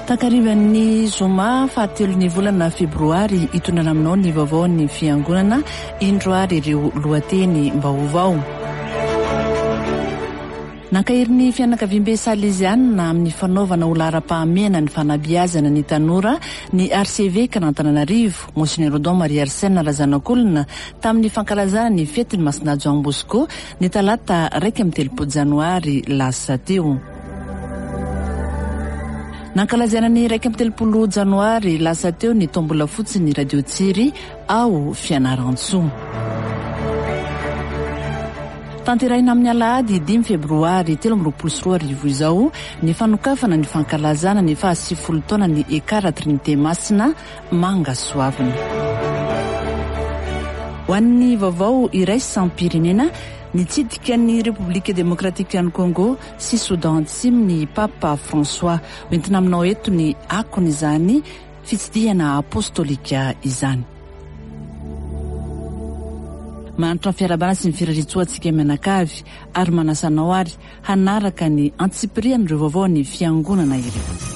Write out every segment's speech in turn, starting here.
Takarivan'ny zoma fahatelon'ny volana febroary itondrana aminao ny vaovao ny fiangonana indroary ireo lohateny mbaovao. Nankahiriny fianakaviam-be Salesianina amin'ny fanaovana olaram-pahamehana ny fanabeazana ny tanora ny archevêque n'Antananarivo Monseigneur Don Marie Arsène Razanakolona tamin'ny fankalazana ny fety ny Masinajo Don Bosco ny talata 3 Janoary lasa teo. Nankalazana ny 3 Janoary lasa teo ny tombola fotsiny radio Tsiry ao Fianarantsoa. Tanteraina amin'ny alahady 5 Febroary 2024 izao ny fanokafana ny fankalazana ny 70 taona ny ekara Trinité Masina Mangasoavana. Ho an'ny vaovao iray sampirenena nitsidika ny République démocratique du Congo sy Soudan Atsimo ny Papa François hoentina aminao eto ny akony izany fitsidihana apostolika izany. Manatra ny fiarabana sy ny firarisoantsika menakavy ary manasanao ary hanaraka ny antsipirian'ireo vaovao ny fiangonana ireo.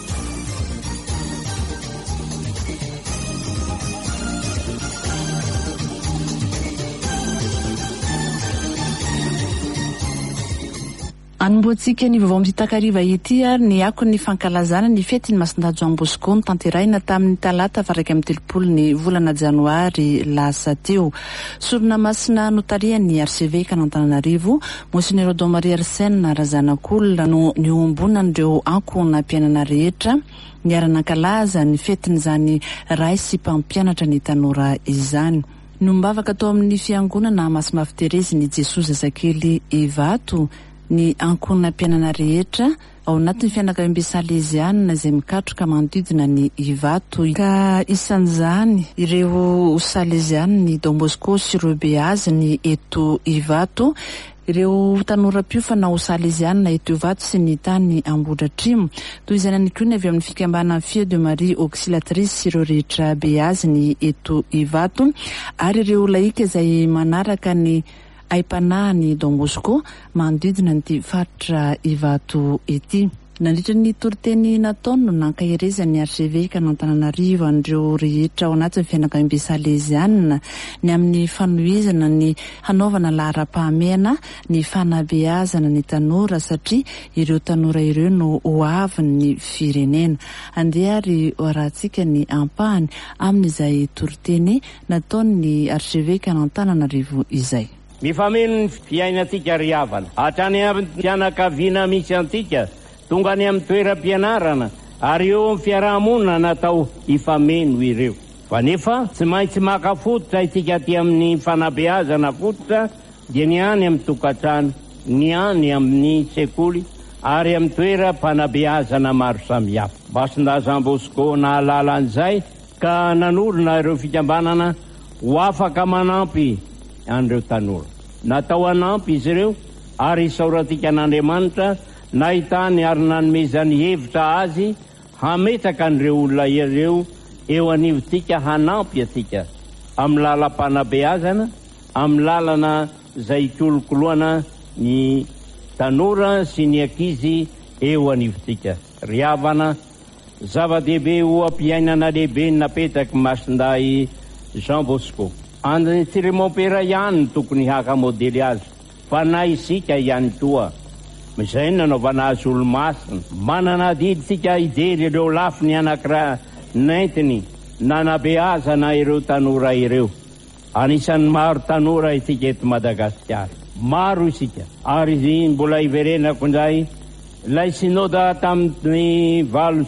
Anomboantsika ny vaovao mitakariva ity ary ny akony fankalazana ny fety ny Masinajo Don Bosco ny tanteraina tamin'ny talata 3 ny volana Janoary lasa teo. Sorona masina notarian'ny archevêque n'Antananarivo Monseigneur Don Marie Arsène Razanakolona no niombonan'ireo ankona mpianana rehetra niara-nankalaza ny fetin'izany ray sy mpampianatra ny tanora izany. Nombavaka tao amin'ny fiangonana Masimafy Terezy ny Jesosy Zazakely Ivato ny ankona mpianana rehetra ao anatin'ny fianakaviam-be Salesianina izay mikatroka manodidina ny Ivato ka isan'izany ireo Salesianina ny Don Bosco sy ireo Beazy ny eto Ivato, ireo tanora mpiofana ho Salesianina eto Ivato sy ny tany Ambodratrimo toy izay nanikony avy amin'ny fikambana Fille de Marie Auxiliatrice sy ireo rehetra Beazy ny eto Ivato ary ireo laika izay manaraka ny aipanahany Don Bosco manodidina ny faritra Ivato ety. Nandritra ny toriteny nataony no nankahirezany archevêque n'Antananarivo andreo rehetra ao anatin'ny fianakaviam-be Salesianina ny amin'ny fanohizana ny hanaovana lahara-pahamehana ny fanabeazana ny tanora satria ireo tanora ireo no hoavin'ny firenena. Andeha ary hoarahantsika ny ampahany amin'izay toriteny nataony archevêque n'Antananarivo izay. Mifameno ny fiainatsika ry havana hatrany amin'ny fianakaviana misy antsika tonga any amin'ny toeram-pianarana ary eo amin'ny fiarahamonina natao ifameno ireo. Fa nefa tsy maintsy maka fototra isika aty amin'ny fanabeazana fototra dia ny any amin'ny tokantrano, ny any amin'ny sekoly ary amin'ny toeram-panabeazana maro samihafa. Masinajo Don Bosco nahalala an'izay ka nanorona ireo fikambanana ho afaka manampy andreo tanora. Natao anampy izy ireo ary isaorantsika n'Andriamanitra nahitany ary nanomezany hevitra azy hametraka an'ireo olona ireo eo anivontsika hanampy atsika amin'ny lalam-panabeazana, amin'ny lalana izay ikolokoloana ny tanora sy ny ankizy eo anivontsika. Ry havana, zava-dehibe ho ampiainana lehibe napetraky Masinday Jean Bosco. Andriny Tsirimopera ihany tokony haka modely azy fa na isika ihany toa izay nanaovana azy olo-masina. Manana diditsika hijery ireo lafiny anakira nentiny nanabeazana ireo tanora ireo. Anisan'ny maro tanora isika eto Madagasikara, maro isika ary mbola iverenako indray ilay sinoda tamin'ny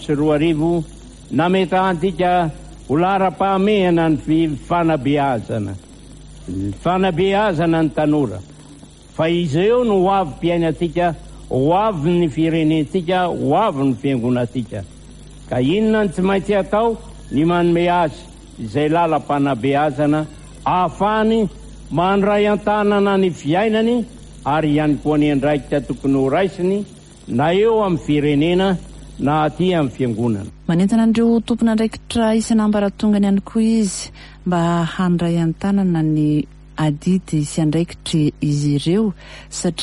2024 nametahantsika olara-pahamehana ny fanabeazana, fanabeazana ny tanora. Fa izy eo no ho avy mpiainatsika, ho avy ny firenentsika, ho avy ny fiangonatsika. Ka inona ny tsy maintsy atao ny manome azy izay lalam-panabeazana ahafahany mandray an-tanana ny fiainany ary ihany koa ny andraikitra tokony ho raisiny na eo amin'ny firenena na aty amin'ny fiangonana. Manentana andreo tompona andraikitra isan'ambaratongany ihany koa izy mba handray an-tanana ny adidy sy andraikitry izy ireo satria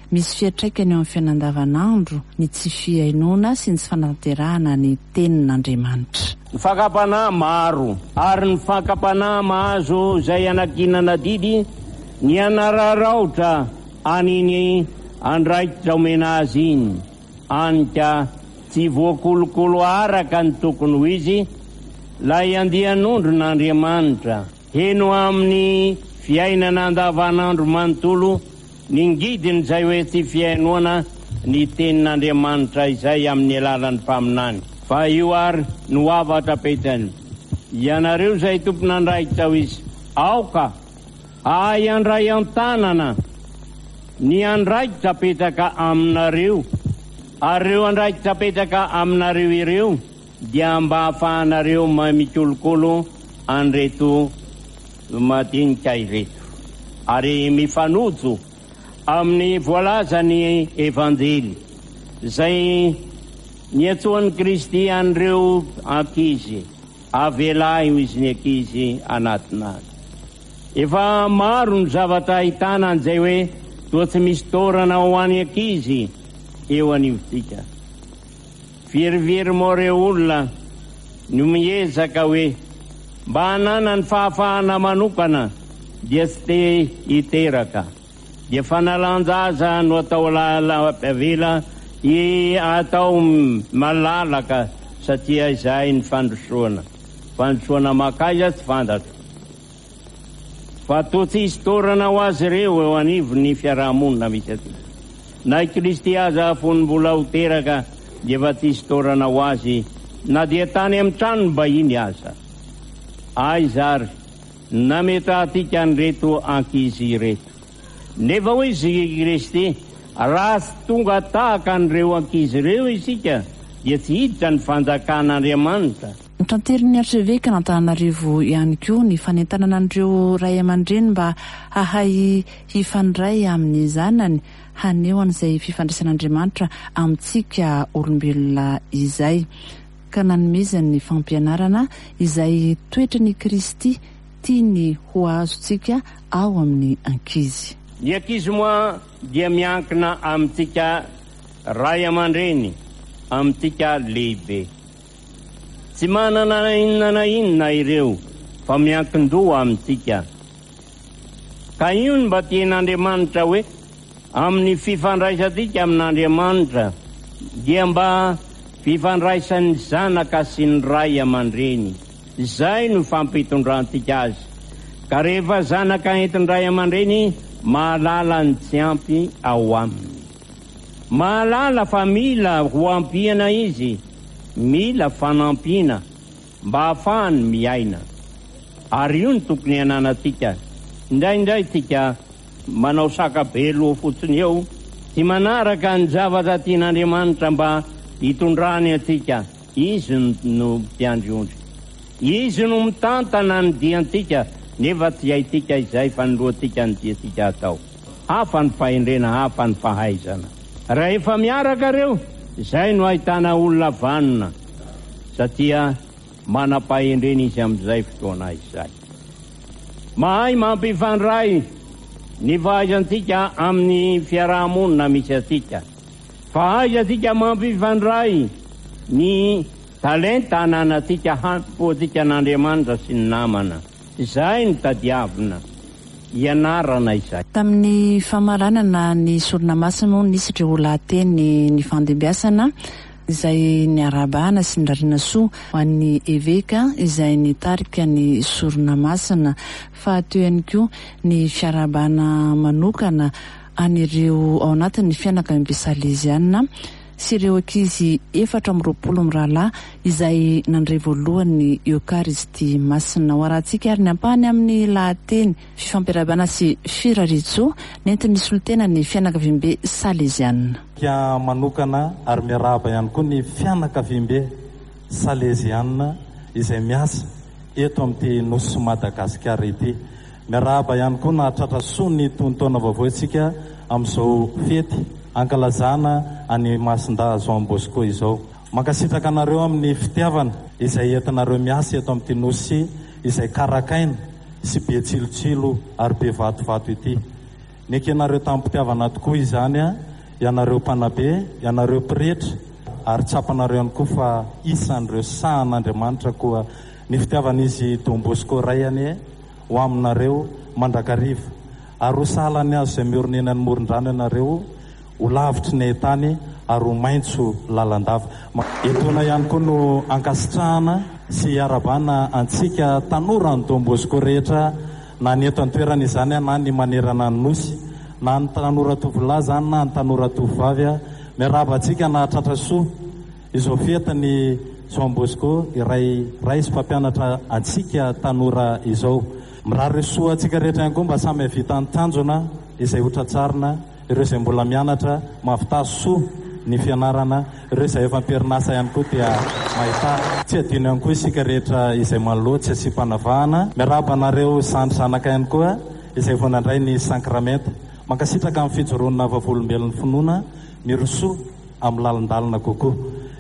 misy fiatraikany eo amin'ny fiainandavanandro ny tsy fiainoana sy ny tsy fanaterahana ny tenin'Andriamanitra. Ny fakapanahy maro ary ny fakapanahy mahazo izay anakinana didy ny anararaotra aniny andraikitra omena azy iny anika tsy voakolokolo araka ny tokony ho izy lay andian'ondro n'Andriamanitra heno amin'ny fiainana andavanandro manontolo ny ngidiny izay hoe tsy fiainoana ny tenin'Andriamanitra izay amin'ny alalan'ny mpaminany. Fa io ary no avatra petany ianareo izay tompon'andraikitra ho izy aoka andray an-tanana ny andraikitra petraka aminareo ary ireo andraikitra petraka aminareo ireo dia mba hahafahanareo mikolokolo anreto madinika ireto ary mifanojo amin'ny voalaza ny evanjely izay niatsoan'ny Kristy an'ireo ankizy avelahy izy ny ankizy anatin'azy. Efa maro ny zavatra ahitana an'izay hoe toa tsy misy torana ho an'ny ankizy eo anivontsika. Verivery moa ireo olona no miezaka hoe mba hanana ny fahafahana manokana dia tsy te hiteraka, dia fanalanjaza no atao avela atao malalaka satria izay ny fandrosoana makaiza tsy fantatra. Fa toa tsy hisy torana ho azy ireo eo anivon'ny fiarahamonina misy aty. Na i Kristy aza fonimbola ho teraka dia efa tsy hisy torana ho azy na dia tany amin'ny trano mba iny aza. Zary na mety atika an'ireto ankizy ireto. Nefa hoy izy Kristy raha tsy tonga tahaka an'ireo ankizy ireo isika dia tsy hiditra ny fanjakan'Andriamanitra. Nitanterin'ny Archevêque n'Antananarivo ihany koa ny fanentanana an'ireo ray aman-dreny mba hahay hifandray amin'ny zanany haneho an'izay fifandraisan'Andriamanitra amintsika olombelona izay, ka nanomezany ny fampianarana izay toetra ny Kristy tiany ho azontsika ao amin'ny ankizy. Ny ankizy moa dia miankina amintsika ray aman-dreny, amintsika lehibe. Tsy manana inona ireo fa miankin-doha amintsika. Ka io ny mba tian'Andriamanitra hoe amin'ny fifandraisantsika amin'Andriamanitra dia mba fifandraisan'ny zanaka sy ny ray aman-dreny. Izay no fampitondrantsika azy. Ka rehefa zanaka entin'ny ray aman-dreny mahalala ny tsy ampy ao aminy. Mahalala fa mila ho ampiana izy, mila fanampiana mba hahafahany miaina. Ary io ny tokony ananatsika. Indraindray tsika manao sakabelo fotsiny eo, tsy manaraka ny zavatra tian'Andriamanitra mba hitondrany atsika. Izy no mpiandriondry, izy no mitantana ny diantsika, nefa tsy haitsika izay fa nyloatsika ny diantsika atao. Hafa ny fahendrena, hafa ny fahaizana. Raha efa miaraka reo, izay no ahitana olona vanona, satria manam-pahendrena izy amin'izay fotoana izay. Mahay mampifandray ny fahaizantsika amin'ny fiarahamonina misy atsika. Fahaizantsika mampifandray ny talenta ananatsika hampoatsika n'Andriamanitra sy ny namana. Izay ny tadiavina ianarana izay. Tamin'ny famaranana ny solonamasina moa nisy ireo lahateny ny fandembiasana izay ny arabana sy ny rarina soa ho an'ny eveka izay nitarika ny solonamasina, fa teo ihany koa ny fiarabana manokana an'ireo ao anatin'ny fianakavy Salesiana sy ireo ankizy 420 mirahalahy izay nandray voalohany Eucharisty masina. Ho arahantsika ary ny ampahany amin'ny lahateny fifampiarabana sy firaritso nentin'ny solotena ny fianakavimbe Salesiana. Kia manokana ary miarahaba ihany koa ny fianakavimbe Salesiana izay miasa eto amin'ity nosy Madagasikara ity. Miarahaba ihany koa na tratrasoa ny tontaona vaovaotsika amin'izao fety ankalazana any Masinda Jean Bosco izao. Mankasitraka anareo amin'ny fitiavana izay entinareo miasa eto amin'ity nosy izay karakaina sy be tsilotsilo ary be vatovato ity. ny ekenareo tampitiavana tokoa izany a ianareo mpanabe ianareo mpirehetra ary tsapanareo ihany koa fa isan'ireo sahan'Andriamanitra koa ny fitiavana izy Don Bosco rayany ho aminareo mandrakariva ary ho sahalany azo izay mioronena ny moron-drano ianareo ho lavitry ny tany ary ho maintso lalandava. Etona ihany koa no ankasitrahana sy arabana antsika tanora ny Don Bosco rehetra na ny eto an-toerana izany na ny manerana ny nosy na ny tanora tovolahy zany na ny tanora tovovavy miaraba antsika na tratra soa izao fetiny Don Bosco iray sy mpampianatra antsika tanora izao. Mirary soa antsika rehetra ihany koa mba samy havita ny tanjona izay ho tratsarina ireo izay mbola mianatra mahavitazo soa ny fianarana ireo izay efa amperinasa ihany koa dia mahita tsy adino ihany koa isika rehetra izay manoloatsy sy mpanavahana miaraba anareo zandry-zanaka ihany koa izay vao nandray ny sankramenta mankasitraka amin'ny fijoronana vavolombelon'ny finoana mirosoa amin'ny lalindalina kokoa.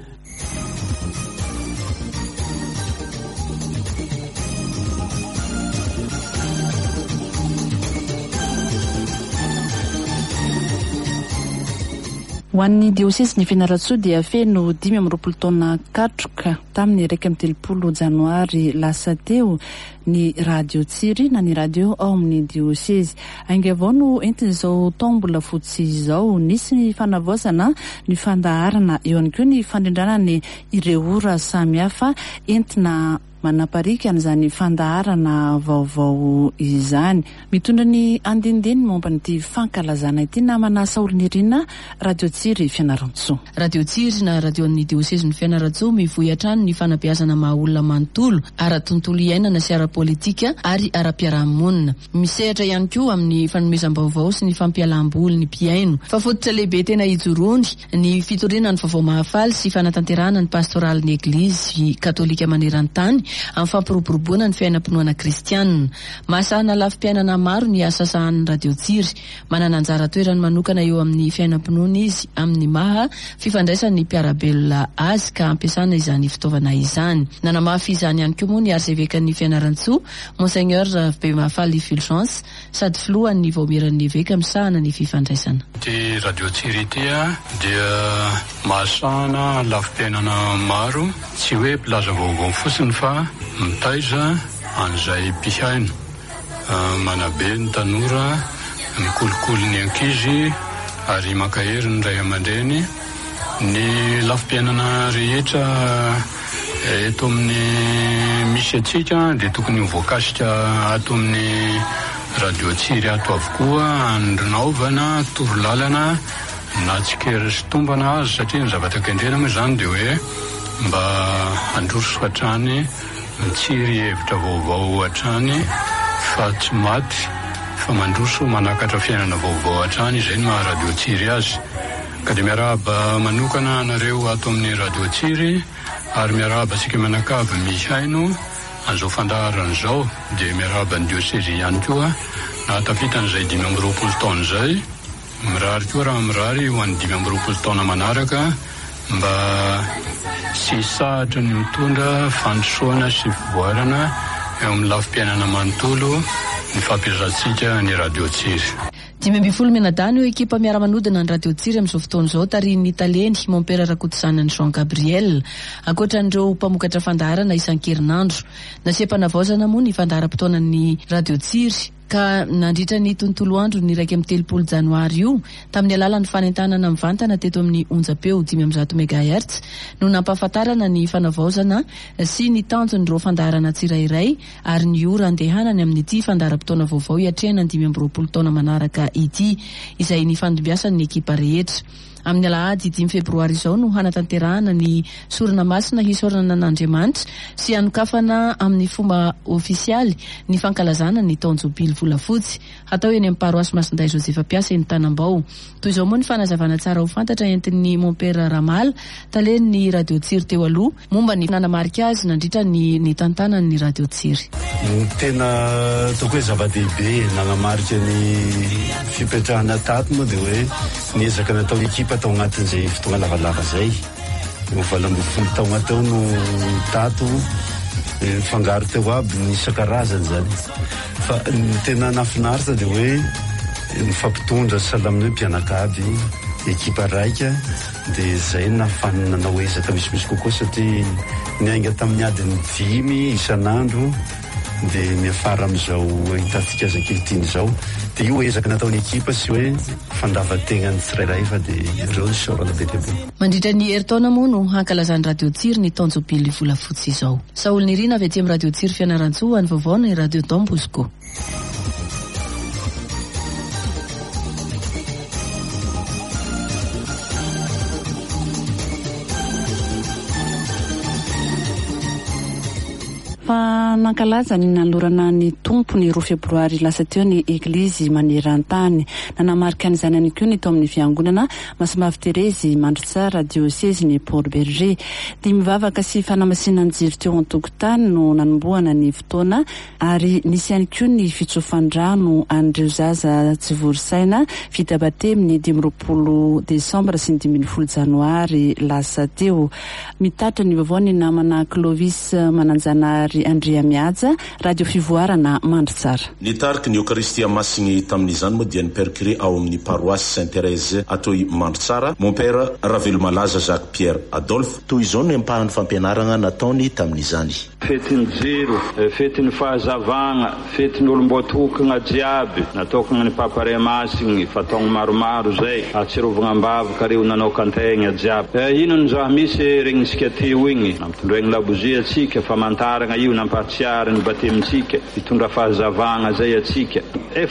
Ho an'ny diosesy ny Fianarantsoa dia feno 5 taona katroka tamin'ny 30 janoary lasa teo ny radio Tsiry na ny radio ao amin'ny diosesy. Ainga avao no entin'izao taombola fotsy izao nisy ny fanavaozana ny fandaharana eo ihany koa ny fandrindrana ireo ora samihafa entina manaparika an'izany fandaharana vaovao izany. Mitondra ny andinidiny momba n'ity fankalazana ity namana Saolinirina radio Tsiry Fianarantsoa. Radio Tsiry na radio ny diosesy ny Fianarantsoa mivoy hatrany ny fanabeazana maha olona manontolo ara-tontolo iainana sy ara-politika ary ara-piarahamonina. Misehatra ihany koa amin'ny fanomezam-baovao sy ny fampialam-boly ny mpiaino. Fa fototra lehibe tena ijoroany ny fitoriana ny vaovao mahafaly sy fanatanterahana ny pastoraly ny Eglizy Katolika maneran-tany amin'ny fampiroboroboana ny fiainam-pinoana kristianina. Mahasahana lafim-piainana maro ny asa sahan'ny radio Tsiry. Manana anjara toerany manokana eo amin'ny fiainam-pinoana izy amin'ny maha fifandraisan'ny mpiarabelona azy ka ampiasana izany fitaovana izany. Nanamafy izany ihany koa moa ny arzevekan'ny Fianarantsoa Monseigneur be mahafaly Fulgence sady filohan'ny vaomeran'ny eveka misahana ny fifandraisana. Ty radio Tsiry dia mahasahana lafim-piainana maro, tsy hoe mpilaza vaovao fotsiny fa mitaiza an'izay mpihaino, manabe ny tanora, mikolokolo ny ankizy ary makahery ny ray aman-dreny. Ny lafim-piainana rehetra eto amin'ny misy atsika dia tokony voakasika ato amin'ny radio Tsiry ato avokoa andrinaovana torolalana na tsikera sy tombana azy satria ny zavatra kendrena moa izany dia hoe mba androso hatrany mitsiry hevitra vaovao hatrany fa tsy maty fa mandroso manakatra fiainana vaovao hatrany. Izay no maha radio Tsiry azy. Ka dia miarahaba manokana anareo ato amin'ny radio Tsiry ary miarahaba sika manakava mihaino an'izao fandaharana izao dia miarahaba ny diosesy ihany koa na tafitan'izay 20 taona izay mirary koa raha mirary ho an'ny 20 taona manaraka mba sy sahatra ny mitondra fandrosoana sy fivoarana eo amin'ny lafim-piainana manontolo ny fampiaratsika ny radio Tsiry. 5 menadany eo ekipa miara-manodina ny radio Tsiry amin'izao fotoana izao tarihin'ny Taleny Mompera Rakotosanan'ny Jean Gabriel ankoatran'ireo mpamokatra fandaharana isan-kerinandro. Nasepana-vaozana moa ny fandaharam-potoanan'ny radio Tsiry ka nandritra ny tontolo andro ny 30 janoary io tamin'ny alalan'ny fanentanana mivantana teto amin'ny onjapeo 500 MHz no nampahafantarana ny fanavaozana sy ny tanjon'ireo fandaharana tsirairay ary ny ora andehanany amin'ity fandaharam-potoana vaovao iatrehana ny 20 taona manaraka ity izay ny fandombiasan'ny ekipa rehetra. Amin'ny alahady 5 febroary izao no hanatanterahana ny sorona masina hisorana n'Andriamanitra sy anokafana amin'ny fomba ofisialy ny fankalazana ny taonjobily volafotsy atao eny amin'ny paroasy Masinday Josefa Piasa eny Tanambao. Toy izao moa ny fanazavana tsara ho fantatra entin'ny Mompera Ramal talen'ny radio Tsiry teo aloha momba ny nanamarika azy nandritra ny tantanan'ny radio Tsiry. Tena toko hoe zava-dehibe nanamarika ny fipetrahana tato moa dia hoe niezaka natao ekipa tao anatin'izay fotoana lavalava zay. 20 taona tao no tato fangaro teo aby ny isan-karazany zany. Fa ny tena nafinaritra dia hoe Nifampitondra salamina hoe mpianakavy ekipa raika dia zay nafanina nahoezaka misimisy kokoa satria niainga tamin'ny adiny 5 isan'andro dia miafara amin'izao hitantsika aza-ankehitriny izao dia io ezaka nataon'ny ekipa sy hoe fandavategnany tsirairay fa dia ireo ny saorana be dia be. Mandritra ny herintaona moa no hankalazany radio tsiry ny taonjobily volafotsy izao. Saolo Nirina avy aty amin'ny radio tsiry Fianaratsoa, ny vaovao ny radio Don Bosco. Fa nankalaza ny nanolorana ny tompo ny 2 febroary lasa teo ny eglizy maneran-tany. Nanamarika an'izany ihany koa ny tao amin'ny fiangonana Masimavy Terezy Mandrotsara diocèse ny Port Berger. Dia mivavaka sy fanamasinana jiro teo an-tokotany no nanomboana ny fotoana ary nisy ihany koa ny fitsofandrano an'ireo zaza tsy vory-saina vita batemy ny 20 Desambra sy ny 10 Janoary lasa teo. Mitatra ny vaovao ny namana Clovis Mananjanary Andrea Miaja, radio fivoarana Mandrotsara. Nitariky ny Eucharistia masigny tamin'izany moa dia ny percuré ao amin'ny paroisse Sainte-Thérèse atoy Mandrotsara, mon père Ravelomalaza Jacques Pierre Adolphe. Toy izao no ampahany fampianarana nataony tamin'izany. Fetin'ny jiro, fetin'ny fahazavagna, fetin'ny olom-boatokagna jiaby, natokagna ny papare-masigny, fataogna maromaro zay, atsirovagna ambavaka reo nanaokan-tegna jiaby. Ino ny zaho misy regnisika teo igny, nampitondroegny labozia atsika, famantaragna io nampatsiary ny batemintsika, hitondra fahazavagna zay atsika.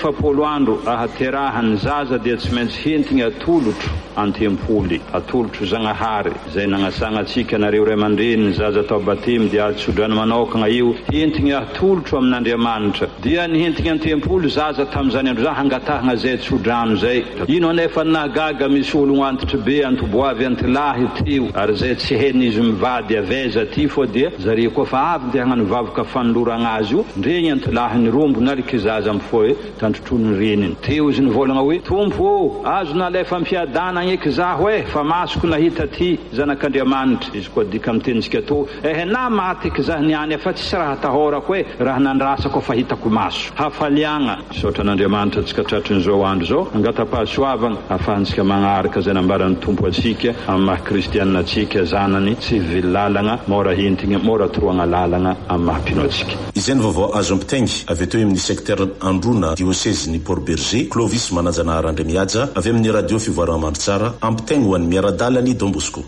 7 andro ahaterahany zaza dia tsy maintsy hentigny atolotro antempoly, atolotro Zagnahary, zay nagnasagna atsika nareo ray aman-dreny zaza atao batemy dia atsodrany manokagna io hentigny atolotro amin'Andriamanitra. Dia nihentigny antempoly zaza tamin'izany andro za hangatahagna zay tsodrano zay. Ino anefa nahagaga misy olo antitry be antoboavy antilahy teo ary zay tsy henizy mivady aveza ty fo dia zare koa fa avy dia hagnano vavaka fanoloragna azy io ndregny antilahy ny rombo naliky zaza amin'ny fo hoe tandrotrony reniny. Teo izy nivolagna hoe tompo azo nalefa mpiadana eky zaho fa masoko nahita ty zanak'Andriamanitra. Izy koa dika amitenitsika to na maty eky zaho niany fa tsisy raha tahorako raha nandrasako fa hitako maso hafaliagna sotra n'Andriamanitra tsika tratrin'izao andro zao angatapahasoavagna afahantsika magnaraka zay nambarany tompo atsika amin'ny maha-kristianina atsika zanany tsy vily lalagna mora hentigny mora toroagna lalagna amin'ny maha-pino atsika. Izay ny vaovao azo ampitaingy avy etoy amin'ny secteur Androna diocèse ny Port Berger. Clovis Mananjanary Andrea Miaja avy amin'ny radio fivoarana Mandrotsara ampitaingy ho an'ny miaradalany Don Bosco.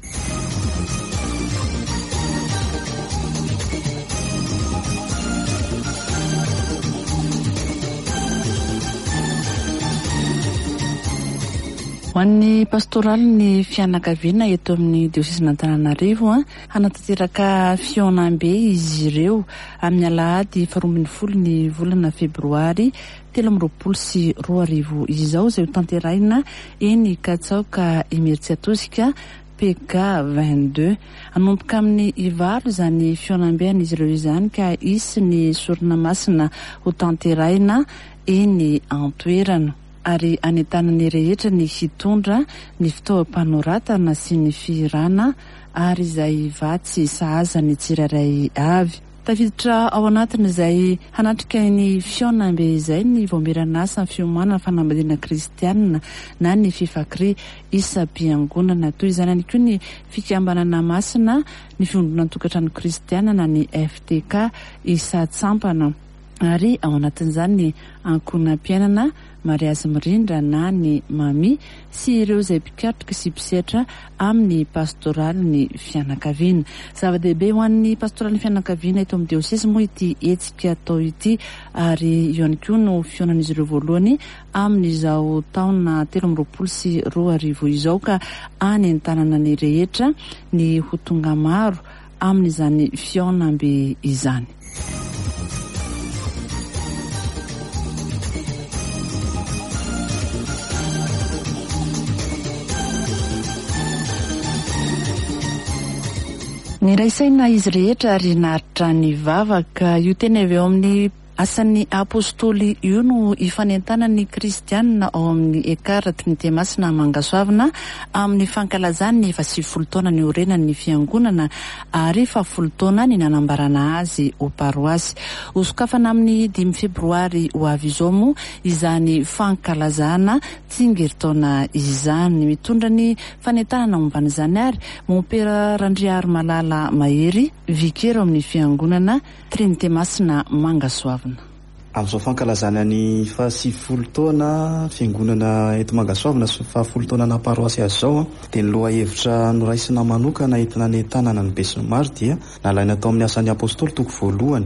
Ho an'ny pastoraly ny fianakaviana eto amin'ny diocèse n'Antananarivo hanatanteraka fionam-be izy ireo amin'ny alahady 12 ny volana febroary 20 sy 20 izao zay ho tanterahina eny Katsaoka Emeritsy Atosika PK 22 anomboka amin'ny ivaro zany fionam-be izy ireo izany ka isy ny sorona masina ho tanterahina eny Antoerana. Ary anetana ny rehetra ny hitondra ny fitaovam-panoratana sy ny firana ary izay vatsy sahaza ny tsirairay avy. Tafiditra ao anatiny izay hanatrika ny fionam-be izay ny voamiran'asa ny fiomanana fanambadiana kristianina na ny fifakry isa-piangonana toy izany ihany koa ny fikambanana masina ny fiondrona tokantrano kristianina ny FTK isa-tsampana ary ao anatin'izany ny ankonam-piainana mariazy mirindra na ny mami sy ireo izay mpikarotraka sy mpisetra amin'ny pastoraly ny fianakaviana. Zava-dehibe ho an'ny pastoraly ny fianakaviana eto amin'ny diocèse moa ity hetsika atao ity ary io ihany koa no fionan'izy ireo voalohany amin'izao taona 13 sy 20 izao ka any an-tanana ny rehetra ny ho tonga maro amin'izany fionam-be izany. Ny raisaina izy rehetra ary naritra ny vavaka io tena avy eo amin'ny Asan'ny apôstôly io no ifanentanany kristianina ao amin'ny ekara Trinité Masina Mangasoavana amin'ny fankalazany 70 taona ny orenan'ny fiangonana ary 70 taona ny nanambarana azy ho paroasy. Osokafana amin'ny 5 febroary ho avy izao moa izany fankalazana tsingeritaona izany, mitondra ny fanentanana momban'izany ary Mompera Randriary Malala Mahery vikero amin'ny fiangonana Trinité Masina Mangasoavana. Amin'izao fankalazana ny 70 taona fiangonana eto Mangasoavana, 70 taona na paroasy azy zao dia ny loha hevitra noraisina manokana entina ny tanàna ny be sy ny maro dia nalaina tao amin'ny asan'ny apôstôly toko voalohany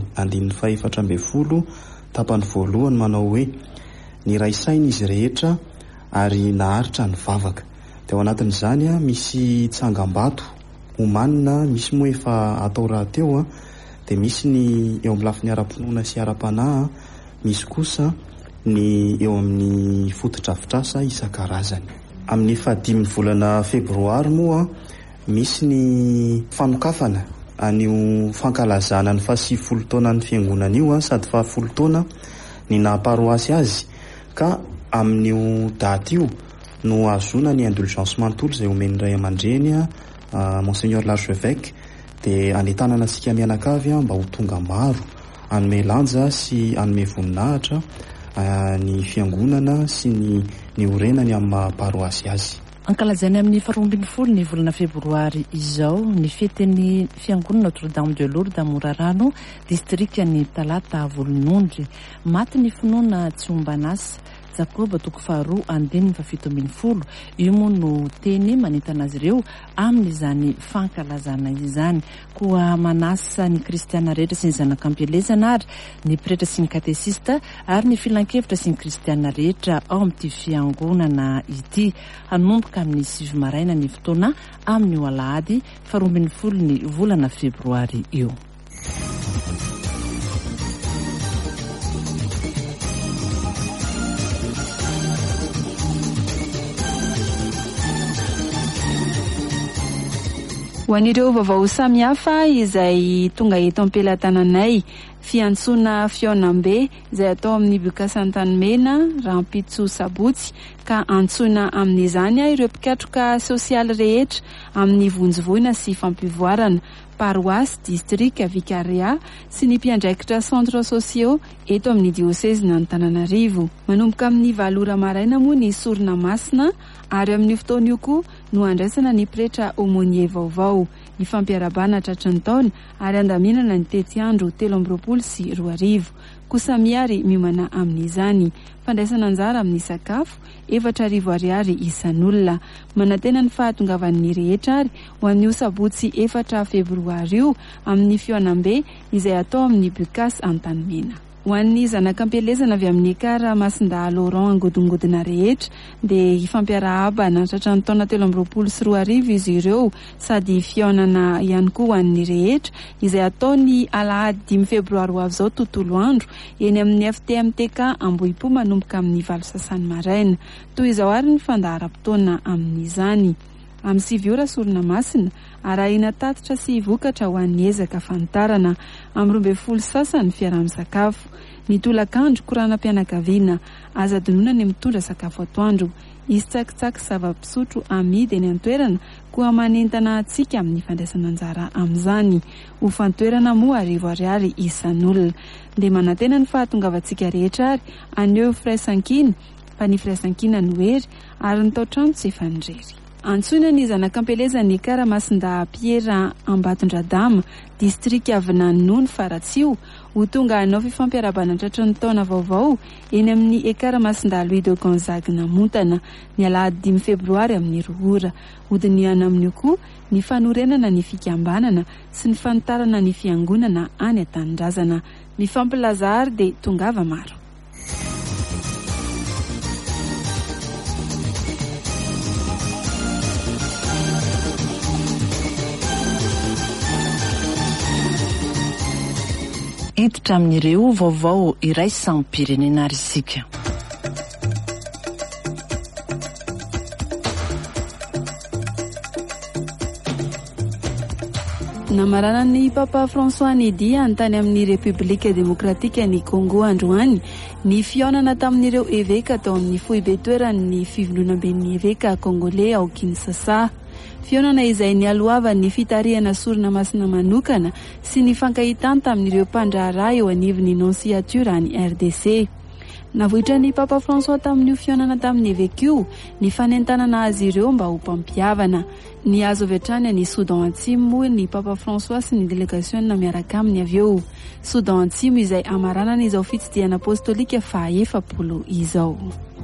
440 tapany voalohany manao hoe ny raisaina izy rehetra ary naharitra ny vavaka. Dia ao anatin'izany misy tsangam-bato omanina, misy moa efa atao rahateo dia misy ny eo amin'ny lafiny ara-pinoana sy ara-panahy, misy kosa ny eo amin'ny foto-drafitrasa isan-karazany. Amin'ny 15 volana febroary moa misy ny fanokafana an'io fankalazana ny 70 taona ny fiangonana io sady 70 taona ny naparoasy azy, ka amin'io daty io no azona ny indulgence manontolo izay omeny ray aman-dreny Monseigneur l'archevêque dia anetanana antsika mianakavy mba ho tonga maro anome lanja sy anome voninahitra ny fiangonana sy ny orenany amin'ny paroasy azy. Ankalazainy amin'ny 12 ny volana febroary izao ny fetin'ny fiangonana Notre-Dame de Lourdes Morarano distriktan'ny Talata Volonondry. Maty ny finoana Tsiombanasa Jakoba toko 2:17. Io moa no teny manentana azy ireo amin'izany fankalazana izany. Koa manasa ny kristiana rehetra sy ny zanak'ampelezana ary ny pretra sy ny katesista ary ny filan-kevitra sy ny kristiana rehetra ao amin'ity fiangonana ity. Hanomboka amin'ny 9 maraina ny fotoana amin'ny alahady 12 ny volana febroary io. Ho an'ireo vaovao samihafa izay tonga eto am-pelatananay, fiantsona Fionambe izay atao amin'ny Bokasantany-Mena, Rampitso Sabotsy, ka antsoina amin'izany ireo mpikatroka sosialy rehetra amin'ny vonjivoina sy fampivoarana, paroasy, distrika, vikaria sy ny mpiandraikitra centre sociaux eto amin'ny diosezina Antananarivo. Manomboka amin'ny 7 maraina moa ny sorona masina ary amin'ny fotoana io koa no andraisana ny pretra aumônier vaovao. Ny fampiarabana tratran'ny taona ary andaminana ny tety andro 13 sy 20. Kosa miary miomana amin'izany. Fandraisana anjara amin'ny sakafo 4,000 ariary isan'olona. Manantena ny fahatongavan'ny rehetra ary ho an'io sabotsy 4 febroary io amin'ny Fionambe izay atao amin'ny Bukas Antanimena. Ho an'ny zanak'ampelezana avy amin'ny ekara Masinda Laurent angodingodina rehetra dia ifampiarahaba natratran'ny taona 13 sy 20 izy ireo sady fionana ihany koa ho an'ny rehetra izay ataony alahady 5 febroary ho avy izao tontolo andro eny amin'ny FTMTK Ambohipo manomboka amin'ny 7 sasany maraina. Toy izao ary ny fandaharam-potoana amin'izany. Amin'ny 7 ora sorona masina arahina tatitra sy vokatra ho an'ny ezaka fantarana. Amin'ny 12 sasany fiaraha-misakafo. Ny tolakandro koranam-pianakaviana aza donona ny mitondra sakafo atoandro. Izy tsakitsaky zava-pisotro amidy eny an-toerana koa manentana atsika amin'ny fandraisana anjara amin'izany. Ho fantoerana moa 1000 ariary isan'olona. Dia manantena ny fahatongavantsika rehetra ary aneo firaisankina fa ny firaisankina no hery ary ny tao-trano tsy efa nirery. Antsoina ny zanak'ampelezany ekara Masinda Piera Ambatondradama, distrika Avinanony Faratsio, ho tonga hanao fifampiarabana tratran'ny taona vaovao eny amin'ny ekara Masinda Louis de Gonzague Namontana, ny alahady 5 febroary amin'ny 2 ora. Hodiniana amin'io koa ny fanorenana ny fikambanana sy ny fanitarana ny fiangonana any an-tanindrazana. Mifampilaza ary dia tongava maro. Hiditra amin'ireo vaovao iray sampam-pirenena ary isika. namarana ny papa François Nidi antany amin'ny République démocratique ny Congo androany ny fionana tamin'ireo évêque atao amin'ny foibe toeran'ny fivondronamben'ny évêque congolais ao Kinshasa. Fionana izay nialoavan'ny fitarihana sorona masina manokana sy ny fankahitana tamin'ireo mpandraharaha eo anivon'ny nonciature ny RDC. Navohitra ny papa François tamin'io fionana tamin'ny évêque io ny fanentanana azy ireo mba ho mpampiavana. Ny azo avy hatrany ny Soudan Atsimo ny papa François sy ny délégation miaraka aminy avy eo. Soudan Atsimo izay amaranana izao fitsidiana apostolika fa 70 izao.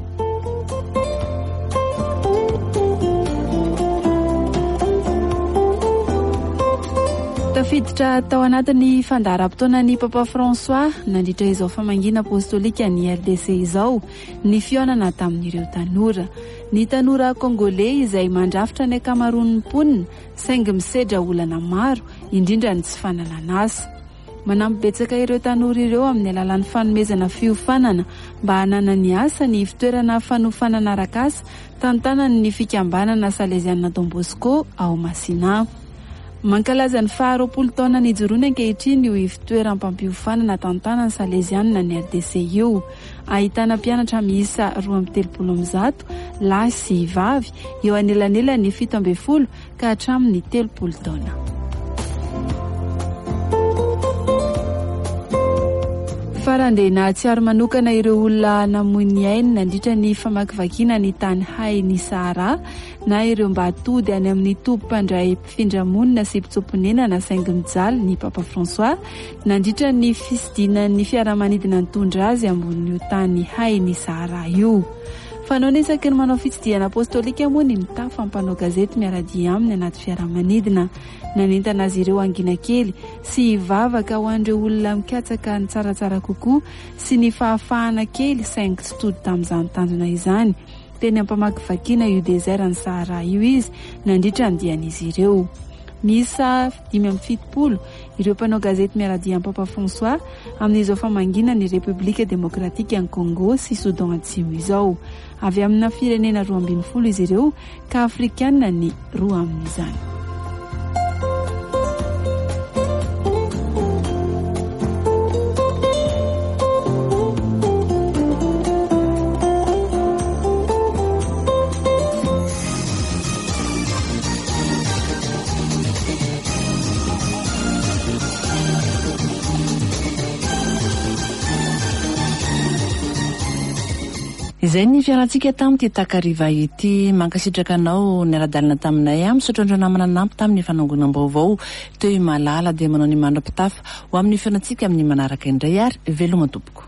Tafiditra tao anatin'ny fandaharam-potoana ny papa François nandritra izao famangina apostolika ny RDC izao ny fionana tamin'ireo tanora. Ny tanora congolais izay mandrafitra ny akamaroan'ny mponina saingy misedra olana maro indrindra ny tsy fanalana asa. Manampibetsaka ireo tanora ireo amin'ny alalan'ny fanomezana fiofanana mba hanana ny asa ny fitoerana fanofanana arak'asa tantanany ny fikambanana Salesiana Don Bosco ao Masina. Mankalaza ny 20 taona nijoroany ankehitriny io fitoeram-pampiofanana tantanany Salesiana ny RDC io. Ahitana mpianatra miisa 230 lahy sy vavy eo anelanelany 17 ka hatramin'ny 30 taona. Farandena tsiary manokana ireo olona namoy ainy nandritra ny famakivakiana ny tany hay ny Sahara na ireo mba atody any amin'ny tompandray mpifindramonina sy mpitsomponena na saingy mijaly ny papa François nandritra ny fisidinan'ny fiaramanidina nitondra azy ambonin'io tany hay ny Sahara io. Fanao isaky ny manao fitsidiana apostolika moa ny mitafa ampanao gazety miaradia aminy anaty fiaramanidina. Nanentana azy ireo angina kely sy vavaka ho an'ireo olona mikatsaka ny tsaratsara kokoa sy ny fahafahana kely saingy tsy tody tamin'izany tanjona izany. Teny ampamakivakiana io désert ny Sahara io izy nandritra ny dian'izy ireo. Misa 570 ireo mpanao gazety miaradia amin'ny papa François amin'izao famangina ny République démocratique en Congo sy Soudan Atsimo izao. Avy amina firenena 12 izy ireo ka afrikana ny 2 amin'izany. Izay ny fiarantsika tamin'ity takariva ity mankasitraka anao ny ara-dalana taminay misaotra andro namana nampy tamin'ny fanangonam-baovao teo Malala dia manao ny mandrapitafa ho amin'ny fiarantsika amin'ny manaraka indray ary veloma tompoko.